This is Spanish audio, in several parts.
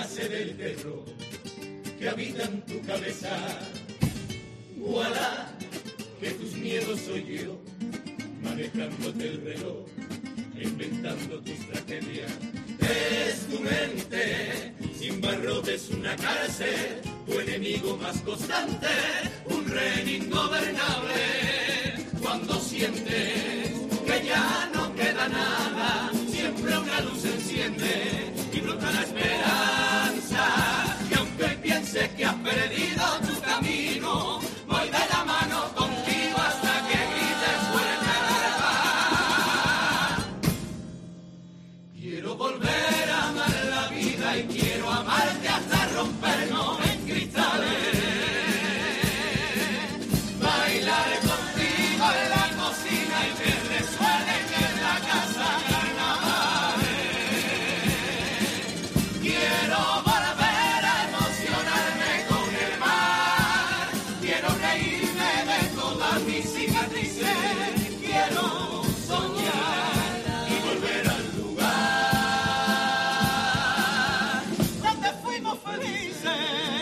nace del terror que habita en tu cabeza. Voilà, que tus miedos soy yo, manejándote el reloj, inventando tus tragedias. Es tu mente, sin barrotes una cárcel, tu enemigo más constante, un rey ingobernable. Cuando sientes que ya no queda nada, siempre una luz se enciende y brota la esperanza. Y aunque pienses que has perdido tu camino, voy de la mano contigo hasta que grites fuerte alba. Quiero volver a amar la vida y quiero amarte hasta rompernos en cristales. Bailar contigo en la cocina y que resuenen en la casa carnavales. Quiero volver a emocionarme con el mar. Quiero reírme de todas mis cicatrices. Quiero soñar y volver al lugar donde fuimos felices.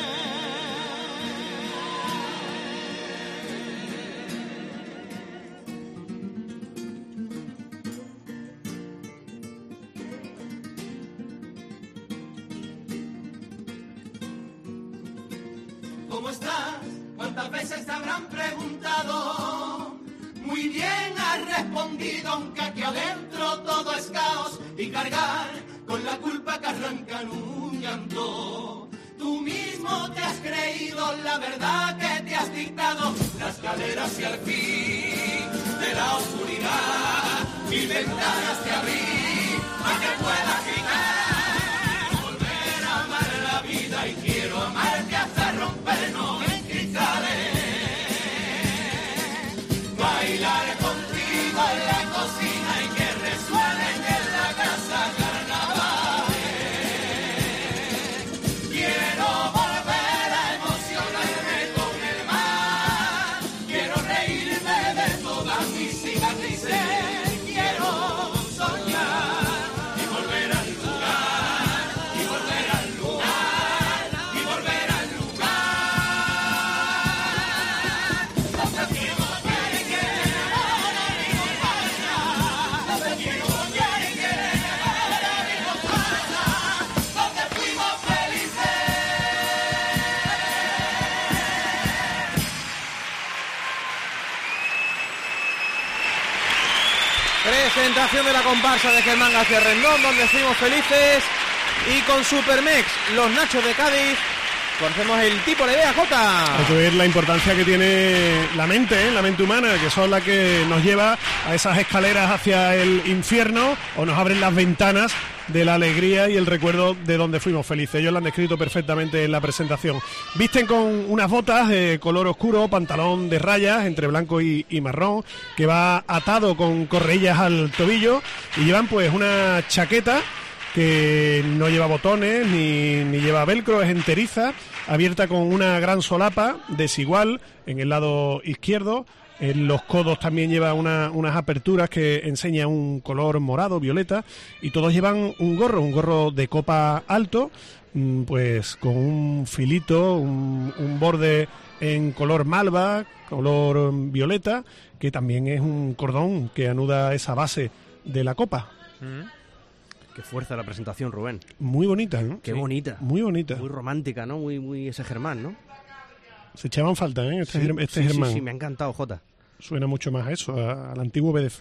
¿Cómo estás? ¿Cuántas veces te habrán preguntado? Muy bien has respondido, aunque aquí adentro todo es caos y cargar con la culpa que arranca en un llanto. Tú mismo te has creído la verdad que te has dictado, la escalera hacia el fin de la oscuridad. Mil ventanas te abrí para que puedas gritar. Volver a amar la vida y quiero amarte hasta rompernos en cristales. Bailar contigo en la cocina y que resuenen en la casa carnavales. Quiero volver a emocionarme con el mar. Quiero reírme de todas mis cicatrices. Quiero soñar y volver al lugar, y volver al lugar, y volver al lugar. Donde fuimos felices, donde quiero soñar y querer ver mi montaña, donde fuimos felices. Presentación de la comparsa de Germán García Rendón, donde fuimos felices, y con Supermex, los Nachos de Cádiz, conocemos el tipo de Jota. Hay que ver la importancia que tiene la mente humana, que son las que nos lleva a esas escaleras hacia el infierno, o nos abren las ventanas de la alegría y el recuerdo de donde fuimos felices. Ellos lo han descrito perfectamente en la presentación. Visten con unas botas de color oscuro, pantalón de rayas entre blanco y marrón, que va atado con correillas al tobillo, y llevan pues una chaqueta que no lleva botones ni lleva velcro, es enteriza, abierta con una gran solapa desigual en el lado izquierdo. En los codos también lleva unas aperturas que enseñan un color morado, violeta, y todos llevan un gorro de copa alto, pues con un filito, un borde en color malva, color violeta, que también es un cordón que anuda esa base de la copa. Qué fuerza la presentación, Rubén. Muy bonita, ¿no? Qué bonita. Muy bonita. Muy romántica, ¿no? Muy ese Germán, ¿no? Se echaban falta, ¿eh? Este Germán. Sí, me ha encantado, Jota. Suena mucho más a eso, al antiguo BDF.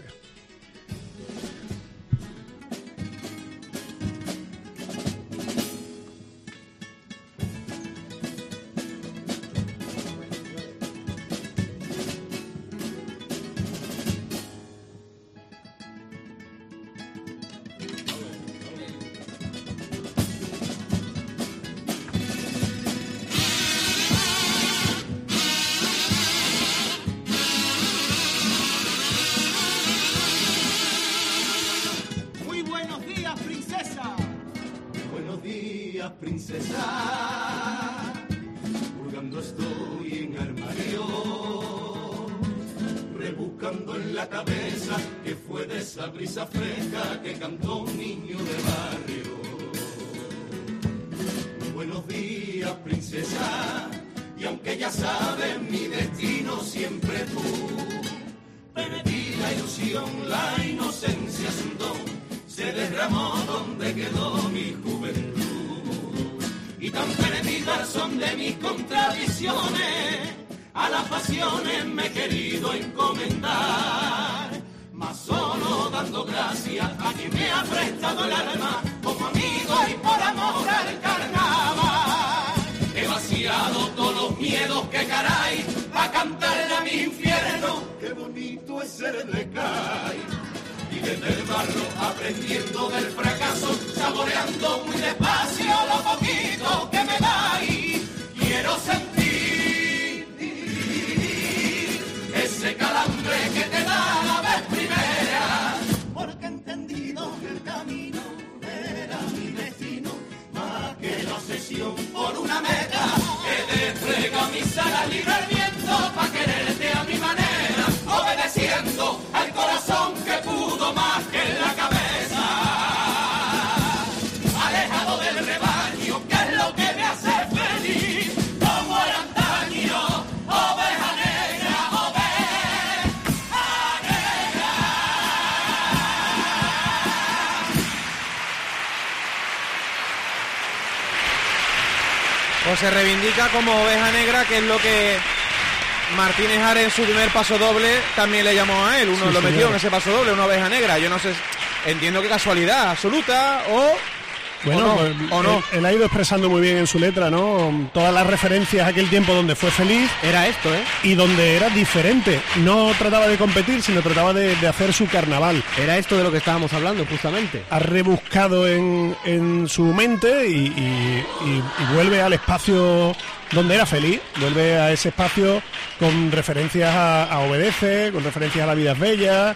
Princesa, hurgando estoy en armario, rebuscando en la cabeza que fue de esa brisa fresca que cantó un niño de barrio. princesa, y aunque ya sabes mi destino, siempre tú. Perdí la ilusión, la inocencia es un don, se derramó donde quedó mi juventud. Y tan perdidas son de mis contradicciones, a las pasiones me he querido encomendar, mas solo dando gracias a quien me ha prestado el alma, como amigo y por amor al carnaval. He vaciado todos los miedos que caray, a cantarle a mi infierno, qué bonito es ser de Cay. Y desde el barro aprendiendo del fracaso, saboreando muy despacio lo poquito que me dais. Quiero sentir ese calambre que te da la vez primera, porque he entendido que el camino era mi destino, más que la obsesión por una meta. He desplegado mis alas libre al viento pa' quererte a mi manera, obedeciendo al corazón que pudo más que la cabeza. Alejado del rebaño, que es lo que me hace feliz, como era antaño, oveja negra, oveja negra. Pues se reivindica como oveja negra, que es lo que Martínez Ares en su primer paso doble también le llamó a él. Uno Sí, lo metió señor. en ese paso doble, una oveja negra. Yo no sé, entiendo que casualidad absoluta Bueno, o no. Él ha ido expresando muy bien en su letra, ¿no? Todas las referencias a aquel tiempo donde fue feliz Era esto, ¿eh? y donde era diferente. No trataba de competir, sino trataba de hacer su carnaval. Era esto de lo que estábamos hablando, justamente. Ha rebuscado en su mente y vuelve al espacio donde era feliz, vuelve a ese espacio con referencias a Obedece, con referencias a La vida es bella.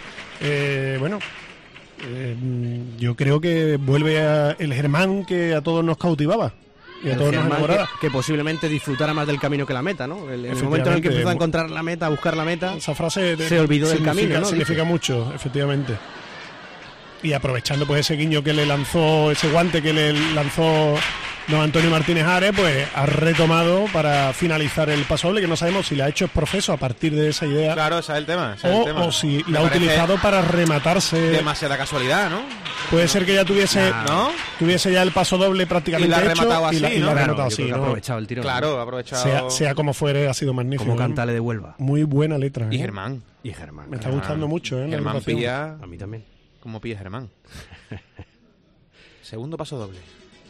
Yo creo que vuelve a el Germán que a todos nos cautivaba y a El todos nos Germán enamoraba. que posiblemente disfrutara más del camino que la meta, ¿no? En el momento en el que empezó a encontrar la meta, a buscar la meta, Esa frase se olvidó del significa- camino, ¿no? Significa mucho, efectivamente. Y aprovechando pues ese guiño que le lanzó, ese guante que le lanzó don Antonio Martínez Ares, pues ha retomado para finalizar el paso doble, que no sabemos si le ha hecho el profeso a partir de esa idea Claro, ese es el tema. ese es el tema. o si Me la ha parece utilizado para rematarse. demasiada casualidad, ¿no? Puede ser que ya tuviese, ¿No? tuviese ya el paso doble prácticamente Y la ha hecho rematado y la así, ¿no? ha claro, rematado yo así, creo que ha ¿no? aprovechado el tirón. Claro, ha aprovechado. Sea como fuere, ha sido magnífico. Como ¿no? Cantale de Huelva. Muy buena letra. Y ¿eh? Germán. Y Germán. Me está gustando mucho, ¿eh? la Germán agrupación. pilla. A mí también. ¿Cómo pilla Germán? Segundo paso doble.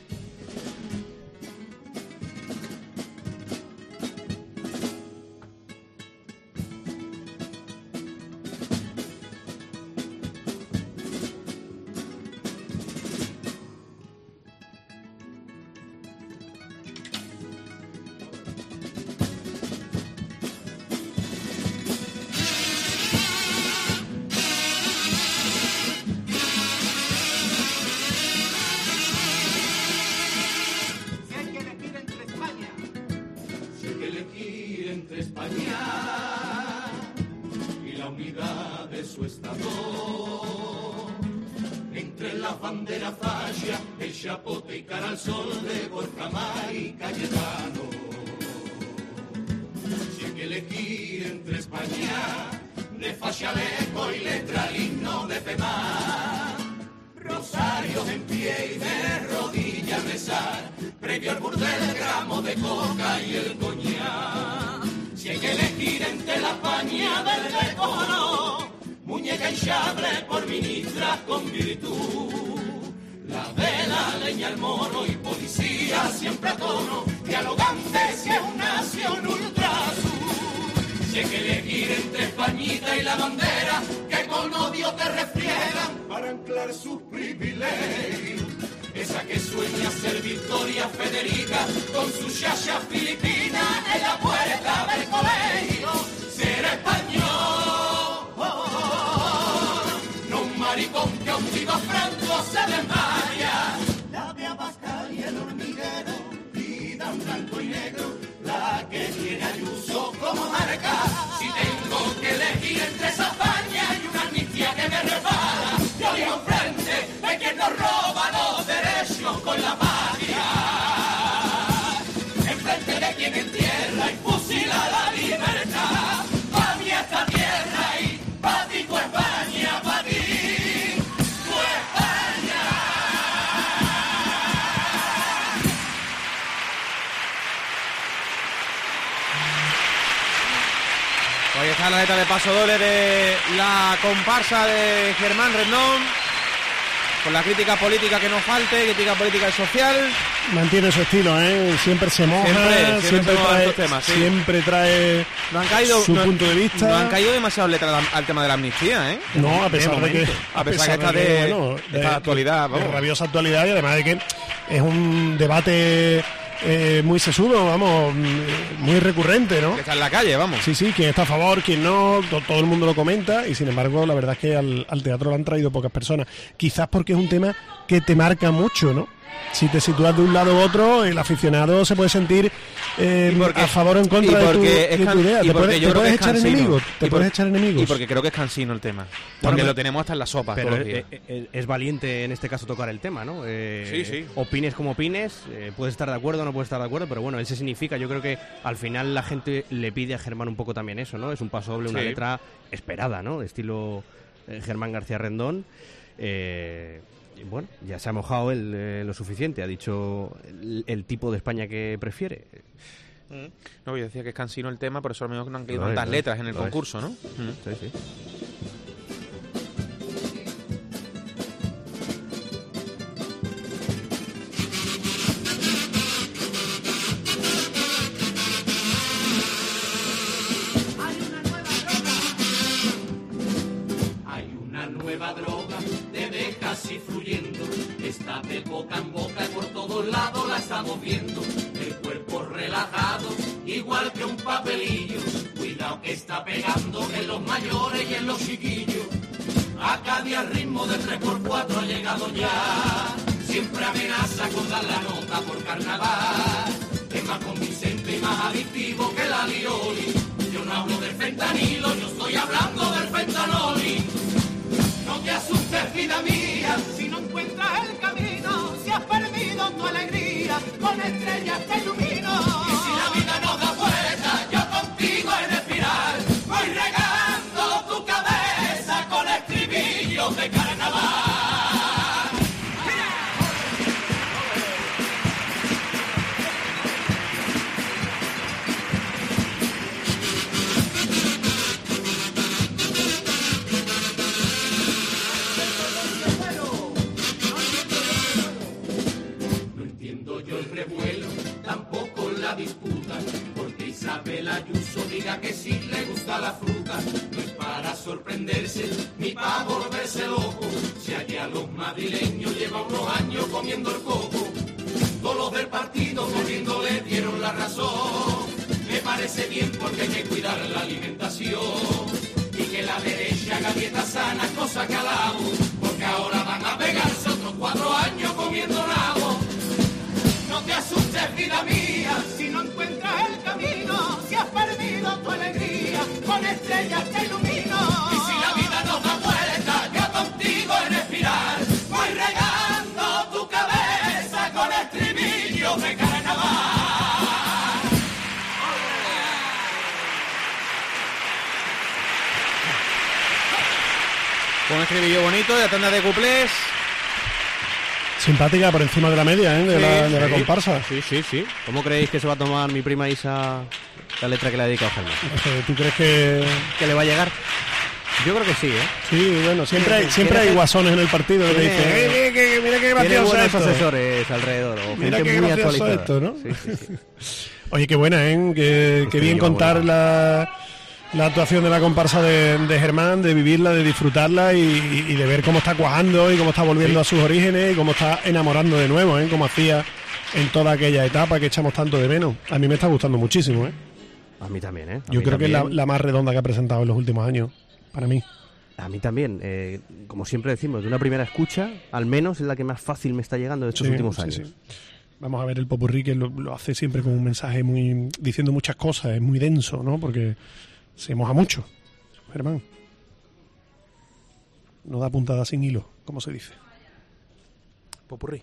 Si hay que elegir entre España, si hay que elegir entre España y la unidad de su Estado, entre las banderas fascia, el chapote y cara al sol de Borja Mar y Cayetano. Si hay que elegir entre España, de fachaleco y letra el himno de Femar, rosarios en pie y de rodillas rezar, previo al burdel, el gramo de coca y el coñac. Si hay que elegir entre la España del decoro, muñeca hinchable por ministras con virtud, la vela, leña, el moro y policía siempre a tono, dialogante si es una nación ultrasur. Si hay que elegir entre Españita y la bandera, que con odio te refriegan para anclar sus privilegios. Esa que sueña ser Victoria Federica con su chacha filipina en la puerta del colegio. Ser español, no un maricón que a un viva Franco se desmaya. La de Abascal y el hormiguero, vida en blanco y negro, la que tiene Ayuso como marca. Si tengo que elegir entre esa España y una amnistía que me repara, yo digo frente de quien nos roba los derechos con la patria. Enfrente de Ahí está la letra de Paso Doble de la comparsa de Germán Rendón, con la crítica política que no falte, crítica política y social. Mantiene su estilo, siempre se moja, siempre trae su punto de vista. No han caído demasiado letras al tema de la amnistía, No, a pesar de que está de actualidad, de rabiosa actualidad, y además de que es un debate muy sesudo, vamos, muy recurrente, ¿no? Que está en la calle, vamos. Sí, quien está a favor, quien no, todo el mundo lo comenta, y sin embargo la verdad es que al teatro lo han traído pocas personas, quizás porque es un tema que te marca mucho, ¿no? Si te sitúas de un lado u otro, el aficionado se puede sentir a favor o en contra de tu idea. Te puedes echar enemigos. Y porque creo que es cansino el tema. Porque lo tenemos hasta en la sopa. Pero es valiente en este caso tocar el tema, ¿no? Sí. Opines como opines, puedes estar de acuerdo o no puedes estar de acuerdo, pero bueno, él se significa. Yo creo que al final la gente le pide a Germán un poco también eso, ¿no? Es un paso doble, una letra esperada, ¿no? Estilo Germán García Rendón. Bueno, ya se ha mojado él lo suficiente, ha dicho el tipo de España que prefiere. No, yo decía que es cansino el tema, por eso a lo mejor no han caído tantas letras en el concurso, ¿no? Sí. Hay una nueva droga, te deja así fluyendo, está de boca en boca y por todos lados la estamos viendo, el cuerpo relajado, igual que un papelillo, cuidado que está pegando en los mayores y en los chiquillos, acá día al ritmo de 3x4 ha llegado ya, siempre amenaza con dar la nota por carnaval, es más convincente y más adictivo que la lioli, yo no hablo del fentanilo, yo estoy hablando del fentanoli. No te asustes, vida mía, si no encuentras el camino, si has perdido tu alegría, con estrellas te ilumino. Y si la vida nos da vuelta, yo contigo en espiral, voy regando tu cabeza con estribillos de carnaval. Tampoco la disputa, porque Isabel Ayuso diga que sí le gusta la fruta, no es para sorprenderse ni para volverse loco, si allá los madrileños llevan unos años comiendo el coco, todos los del partido corriendo le dieron la razón, me parece bien porque hay que cuidar la alimentación, y que la derecha haga dieta sana, cosa que alabo, porque ahora van a pegarse otros 4 años comiendo nabo. No te asustes, vida mía, si no encuentras el camino, si has perdido tu alegría, con estrellas te ilumino. Y si la vida nos da vuelta, yo contigo en espiral, voy regando tu cabeza con estribillos de carnaval. Con un estribillo bonito de la tanda de cuplés. Simpática por encima de la media, de la comparsa. Sí. ¿Cómo creéis que se va a tomar mi prima Isa la letra que le ha dedicado Germán? ¿Tú crees que le va a llegar? Yo creo que sí, Sí, bueno, siempre hay guasones en el partido que dicen, mira qué gracioso buenos esto. asesores alrededor, o mira gente qué muy gracioso actualizada. Esto, ¿no? Sí. Oye, qué buena, qué bien contar la actuación de la comparsa de Germán, de vivirla, de disfrutarla y de ver cómo está cuajando y cómo está volviendo a sus orígenes y cómo está enamorando de nuevo, como hacía en toda aquella etapa que echamos tanto de menos. A mí me está gustando muchísimo, A mí también, Yo creo que es la más redonda que ha presentado en los últimos años, para mí. A mí también, como siempre decimos, de una primera escucha, al menos es la que más fácil me está llegando de estos últimos años. Sí. Vamos a ver el popurrí, que lo hace siempre con un mensaje muy diciendo muchas cosas, es muy denso, ¿no? Porque se moja mucho, Germán. No da puntada sin hilo, como se dice. Popurrí.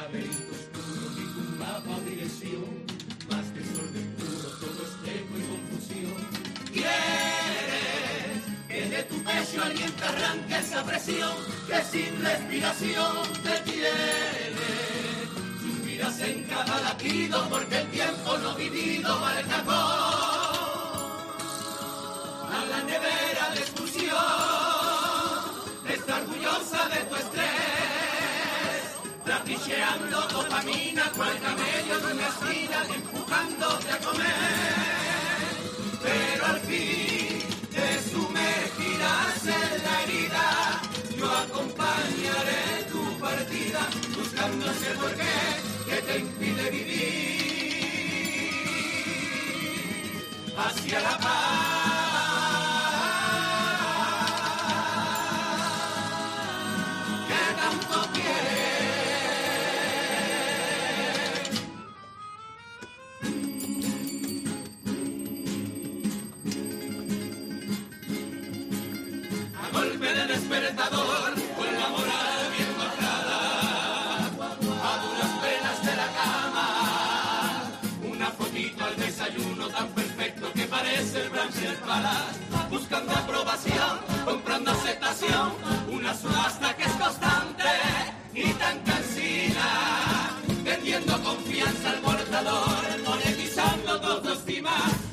laberinto oscuro, ningún mapa o dirección, más desorden puro, todo es eco y confusión. Quieres que de tu pecho alguien te arranque esa presión que sin respiración te tiene. Suspiras en cada latido porque el tiempo no vivido vale cajón. A la nevera de excursión, está orgullosa de tu estrés, trapicheando dopamina cual camello en una esquina, empujándote a comer. Pero al fin te sumergirás en la herida, yo acompañaré tu partida, buscando ese porqué que te impide vivir hacia la paz. Despertador, con la moral bien bajada, a duras penas de la cama, una fotito al desayuno tan perfecto que parece el Brancher Palace, buscando aprobación, comprando aceptación, una subasta que es constante y tan cansina, vendiendo confianza al portador, monetizando tu autoestima.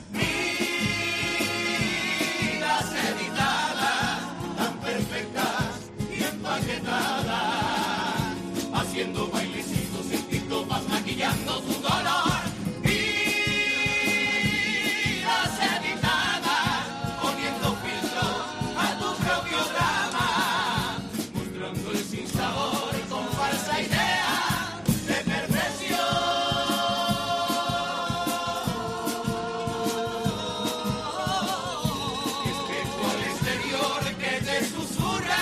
Haciendo bailecitos en TikTok, vas maquillando tu dolor. Vidas editadas, poniendo filtro a tu propio drama, mostrando el sinsabor con falsa idea de perfección. Espejo al exterior que te susurra.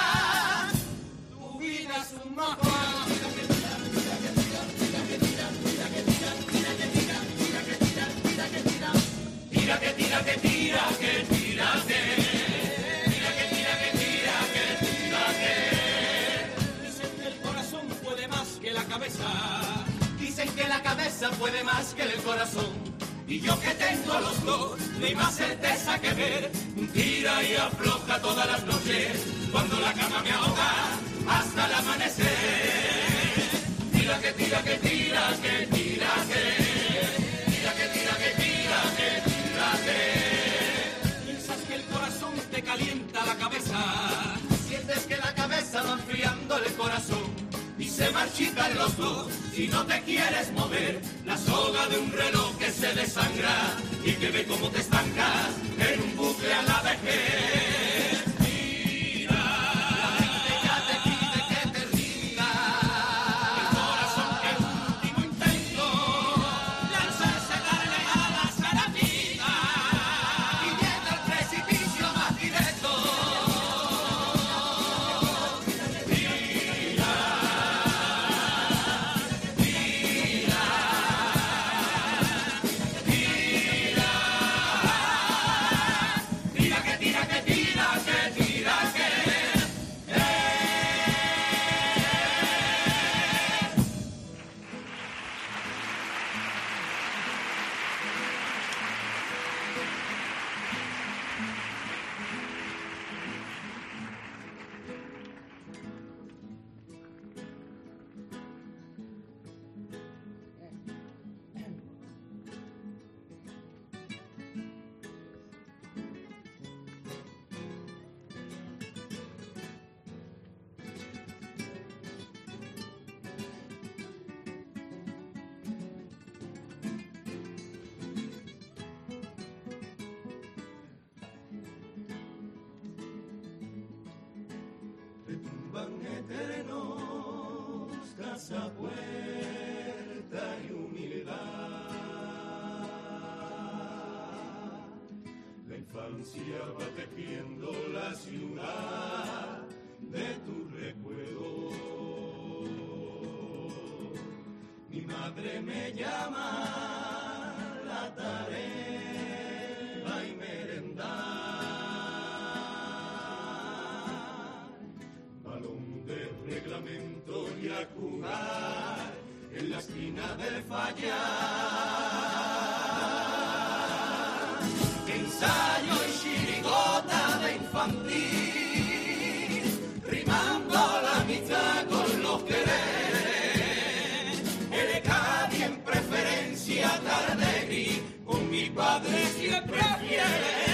Dicen que el corazón puede más que la cabeza. Dicen que la cabeza puede más que el corazón. Y yo que tengo los dos, no hay más certeza que ver. Tira y afloja todas las noches, cuando la cama me ahoga hasta el amanecer. Tira que tira que tira que tira que tira que tira que tira que tira que. Piensas que el corazón te calienta la cabeza, sientes que la cabeza va enfriando el corazón y se marchitan los dos si no te quieres mover. La soga de un reloj que se desangra y que ve cómo te estancas en un bucle a la vejez. Eternos, casa, puerta y humildad. La infancia va tejiendo la ciudad de tu recuerdo. Mi madre me llama la tarea y merendar. Reglamento y a jugar en la esquina del fallar. Ensayo y chirigota de infantil, rimando la amistad con los quereres. El Cádiz en preferencia tarde gris, con mi padre siempre fiel.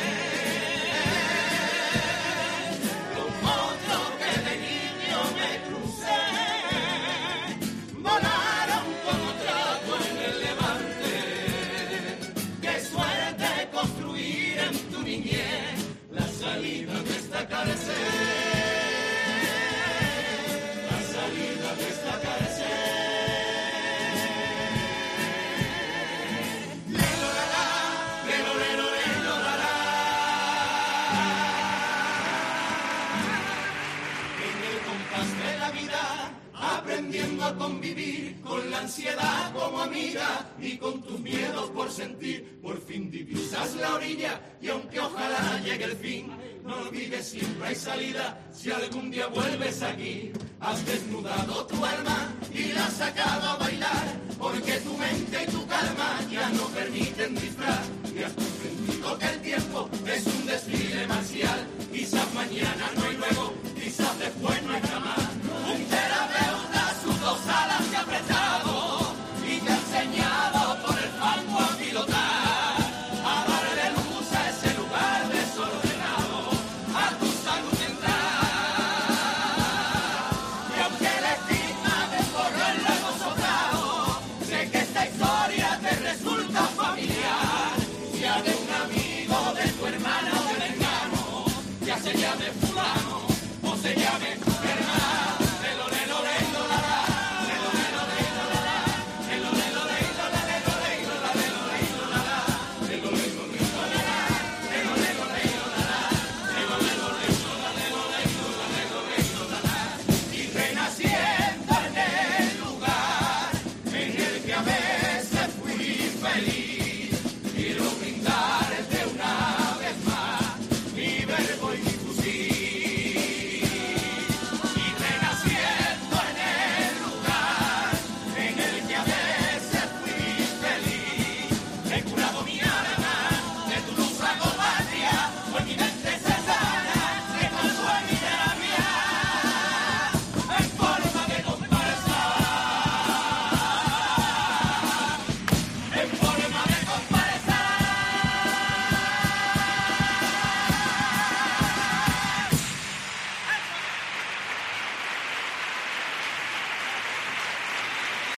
Aprendiendo a convivir con la ansiedad como amiga y con tus miedos por sentir, por fin divisas la orilla y aunque ojalá llegue el fin, no olvides siempre hay salida si algún día vuelves aquí. Has desnudado tu alma y la has sacado a bailar, porque tu mente y tu calma ya no permiten disfraz y has comprendido que el tiempo es un desfile marcial. Quizás mañana no hay luego, quizás después no hay jamás. Un terapeuta sus dos alas te ha apretado y te ha enseñado por el fango a pilotar, a darle luz a ese lugar desordenado, a tu salud entrar. Y aunque el estigma te borró el lago soplado, sé que esta historia te resulta familiar, sea de un amigo, de tu hermana o del hermano, ya se llame fulano o se llame